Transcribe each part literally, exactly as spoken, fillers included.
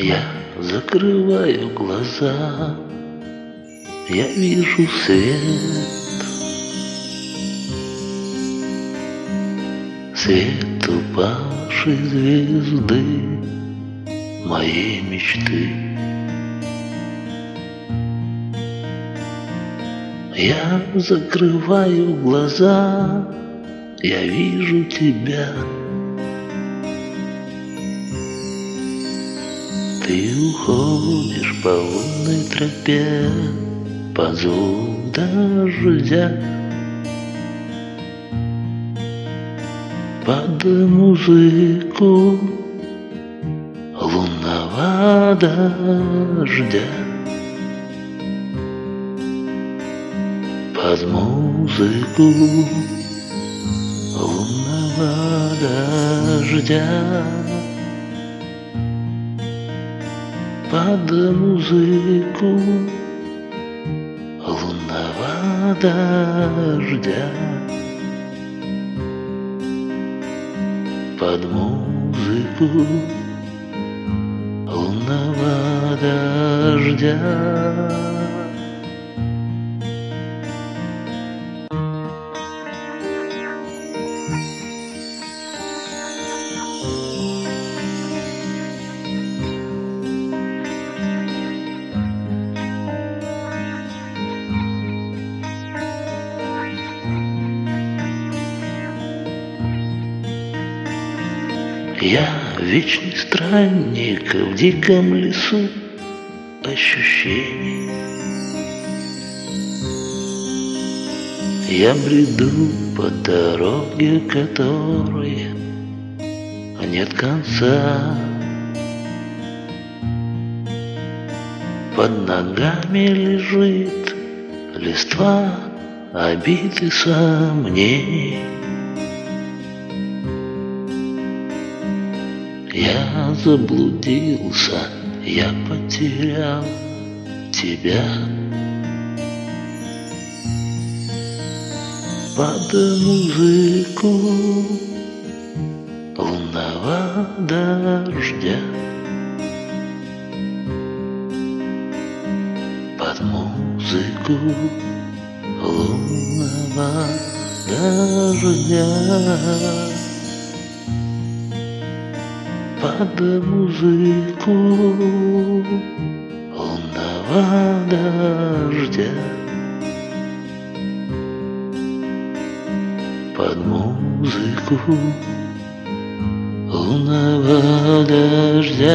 Я закрываю глаза, я вижу свет, свет упавшей звезды моей мечты. Я закрываю глаза, я вижу тебя. Ты уходишь по лунной тропе под звук дождя, под музыку лунного дождя, под музыку лунного дождя, под музыку лунного дождя, под музыку лунного дождя. Я вечный странник в диком лесу ощущений. Я бреду по дороге, которой нет конца. Под ногами лежит листва обид и сомнений. Я заблудился, я потерял тебя. Под музыку лунного дождя, под музыку лунного дождя, под музыку лунного дождя, под музыку лунного дождя,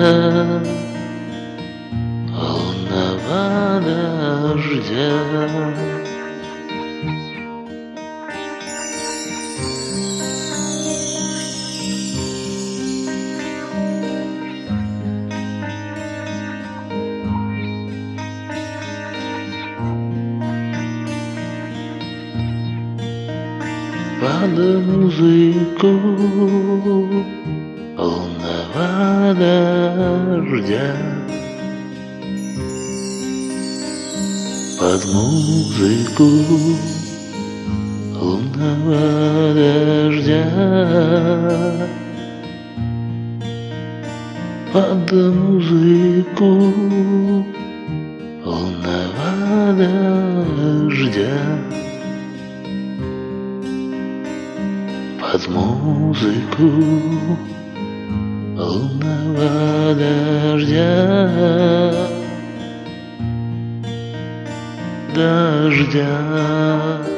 лунного дождя. Под музыку лунного дождя, под музыку лунного дождя, под музыку лунного дождя, под музыку лунного дождя, дождя.